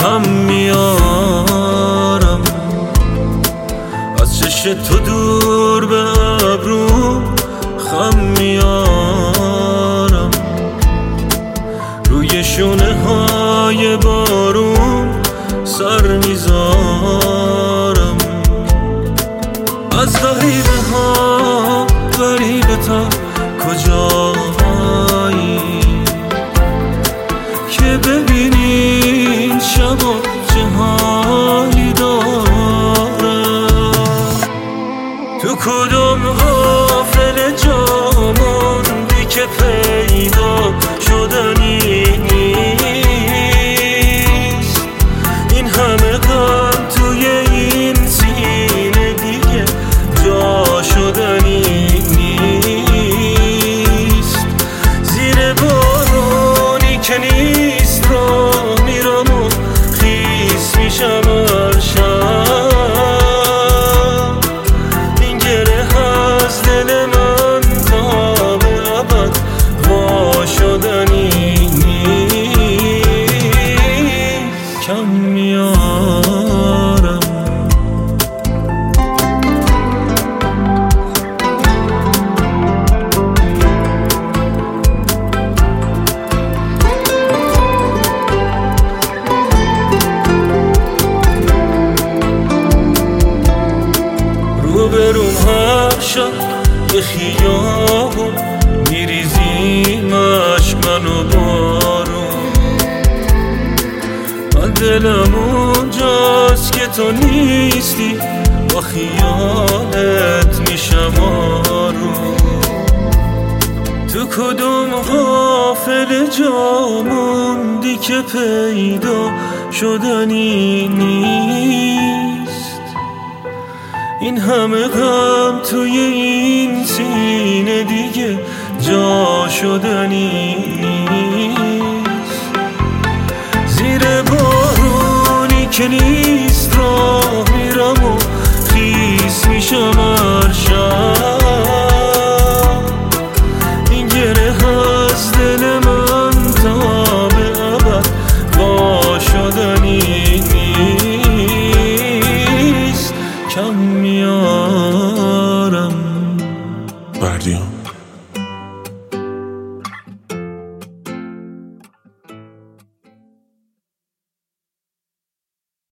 کم میارم، از چشم تو دور به ابرو خم میارم، روی شونه های بارون سر میذارم، از غریبه ها غریبه تا کجایی که ببینین شبا چه حالی دارم. تو کدوم غافل جا موندی که پیدا شدنی نیست، این همه غم توی این سینه دیگه جا شدنی نیست. زیر بارونی که نیست را میرم و خیس میشم هر شب، این گره از دل من تا به ابد وا شدنی نیست. کم میارم روبروم هر شب یه خیابون میریزی مشک من و بارون، من دلم اونجاست که تو نیستی، با خیالت میشم آروم. تو کدوم غافل جا موندی که پیدا شدنی نیست، این همه غم توی این سینه دیگه جا شدنی نیست. زیر بارونی که نیست